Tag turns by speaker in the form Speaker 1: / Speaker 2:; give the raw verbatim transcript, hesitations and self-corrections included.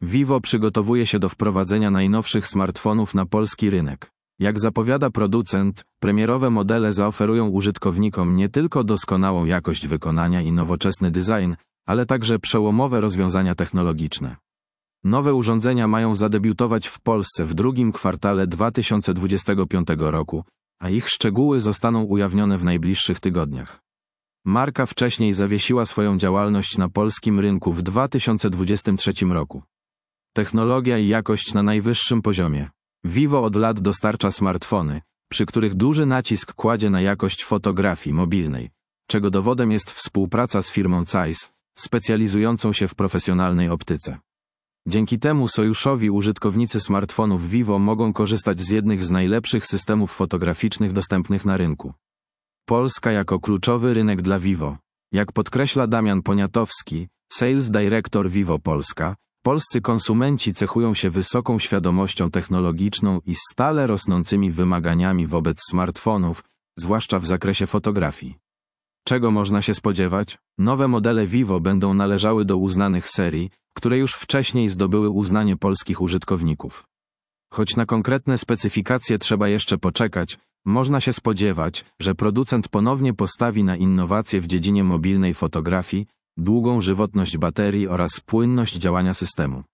Speaker 1: Vivo przygotowuje się do wprowadzenia najnowszych smartfonów na polski rynek. Jak zapowiada producent, premierowe modele zaoferują użytkownikom nie tylko doskonałą jakość wykonania i nowoczesny design, ale także przełomowe rozwiązania technologiczne. Nowe urządzenia mają zadebiutować w Polsce w drugim kwartale dwa tysiące dwudziestego piątego roku, a ich szczegóły zostaną ujawnione w najbliższych tygodniach. Marka wcześniej zawiesiła swoją działalność na polskim rynku w dwa tysiące dwudziestym trzecim roku. Technologia i jakość na najwyższym poziomie. Vivo od lat dostarcza smartfony, przy których duży nacisk kładzie na jakość fotografii mobilnej, czego dowodem jest współpraca z firmą Zeiss, specjalizującą się w profesjonalnej optyce. Dzięki temu sojuszowi użytkownicy smartfonów Vivo mogą korzystać z jednych z najlepszych systemów fotograficznych dostępnych na rynku. Polska jako kluczowy rynek dla Vivo. Jak podkreśla Damian Poniatowski, Sales Director Vivo Polska, polscy konsumenci cechują się wysoką świadomością technologiczną i stale rosnącymi wymaganiami wobec smartfonów, zwłaszcza w zakresie fotografii. Czego można się spodziewać? Nowe modele Vivo będą należały do uznanych serii, które już wcześniej zdobyły uznanie polskich użytkowników. Choć na konkretne specyfikacje trzeba jeszcze poczekać, można się spodziewać, że producent ponownie postawi na innowacje w dziedzinie mobilnej fotografii, długą żywotność baterii oraz płynność działania systemu.